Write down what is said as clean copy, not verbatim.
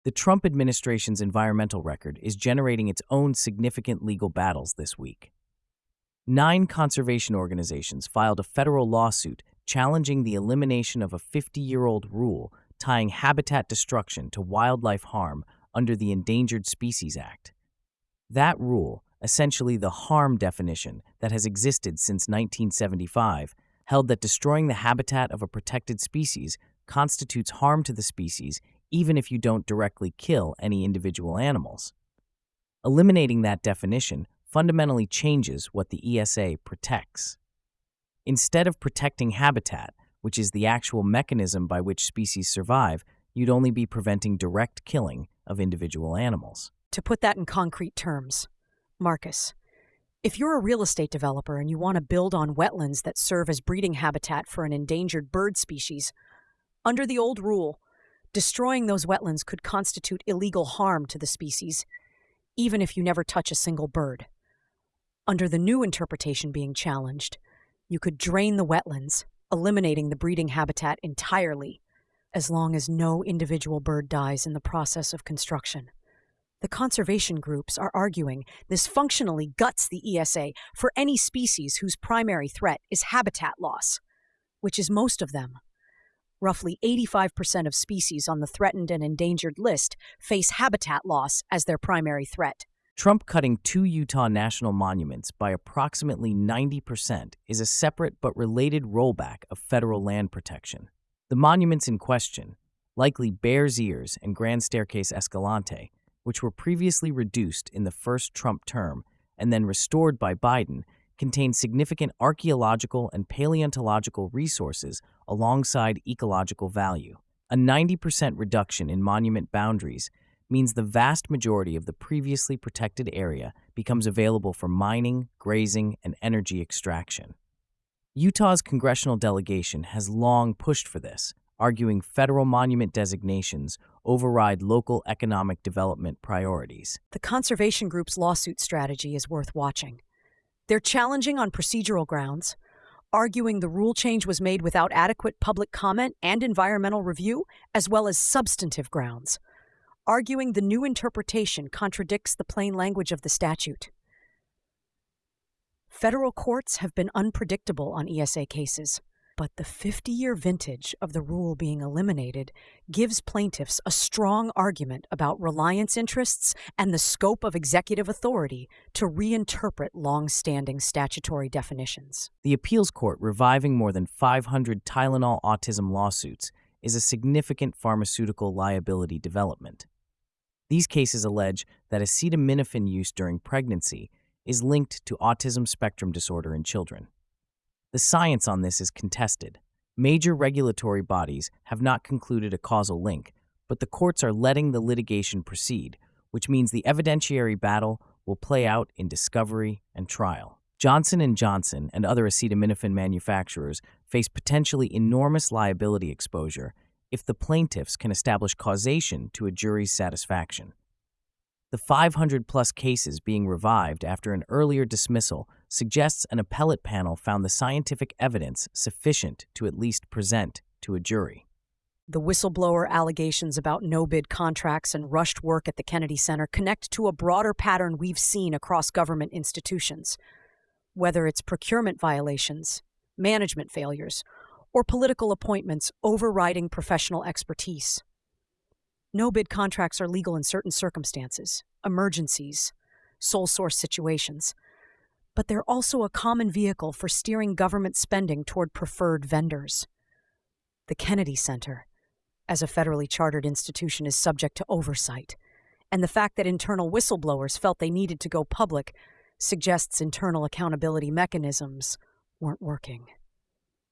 The Trump administration's environmental record is generating its own significant legal battles this week. 9 conservation organizations filed a federal lawsuit challenging the elimination of a 50-year-old rule tying habitat destruction to wildlife harm under the Endangered Species Act. That rule, essentially the harm definition that has existed since 1975, held that destroying the habitat of a protected species constitutes harm to the species even if you don't directly kill any individual animals. Eliminating that definition fundamentally changes what the ESA protects. Instead of protecting habitat, which is the actual mechanism by which species survive, you'd only be preventing direct killing of individual animals. To put that in concrete terms, Marcus, if you're a real estate developer and you want to build on wetlands that serve as breeding habitat for an endangered bird species, under the old rule, destroying those wetlands could constitute illegal harm to the species, even if you never touch a single bird. Under the new interpretation being challenged, you could drain the wetlands, eliminating the breeding habitat entirely, as long as no individual bird dies in the process of construction. The conservation groups are arguing this functionally guts the ESA for any species whose primary threat is habitat loss, which is most of them. Roughly 85% of species on the threatened and endangered list face habitat loss as their primary threat. Trump cutting 2 Utah national monuments by approximately 90% is a separate but related rollback of federal land protection. The monuments in question, likely Bears Ears and Grand Staircase Escalante, which were previously reduced in the first Trump term and then restored by Biden, contain significant archaeological and paleontological resources alongside ecological value. A 90% reduction in monument boundaries means the vast majority of the previously protected area becomes available for mining, grazing, and energy extraction. Utah's congressional delegation has long pushed for this, arguing federal monument designations override local economic development priorities. The conservation group's lawsuit strategy is worth watching. They're challenging on procedural grounds, arguing the rule change was made without adequate public comment and environmental review, as well as substantive grounds, arguing the new interpretation contradicts the plain language of the statute. Federal courts have been unpredictable on ESA cases, but the 50-year vintage of the rule being eliminated gives plaintiffs a strong argument about reliance interests and the scope of executive authority to reinterpret long-standing statutory definitions. The appeals court reviving more than 500 Tylenol autism lawsuits is a significant pharmaceutical liability development. These cases allege that acetaminophen use during pregnancy is linked to autism spectrum disorder in children. The science on this is contested. Major regulatory bodies have not concluded a causal link, but the courts are letting the litigation proceed, which means the evidentiary battle will play out in discovery and trial. Johnson & Johnson and other acetaminophen manufacturers face potentially enormous liability exposure if the plaintiffs can establish causation to a jury's satisfaction. The 500-plus cases being revived after an earlier dismissal suggests an appellate panel found the scientific evidence sufficient to at least present to a jury. The whistleblower allegations about no-bid contracts and rushed work at the Kennedy Center connect to a broader pattern we've seen across government institutions. Whether it's procurement violations, management failures, or political appointments overriding professional expertise. No-bid contracts are legal in certain circumstances, emergencies, sole source situations, but they're also a common vehicle for steering government spending toward preferred vendors. The Kennedy Center, as a federally chartered institution, is subject to oversight, and the fact that internal whistleblowers felt they needed to go public suggests internal accountability mechanisms weren't working.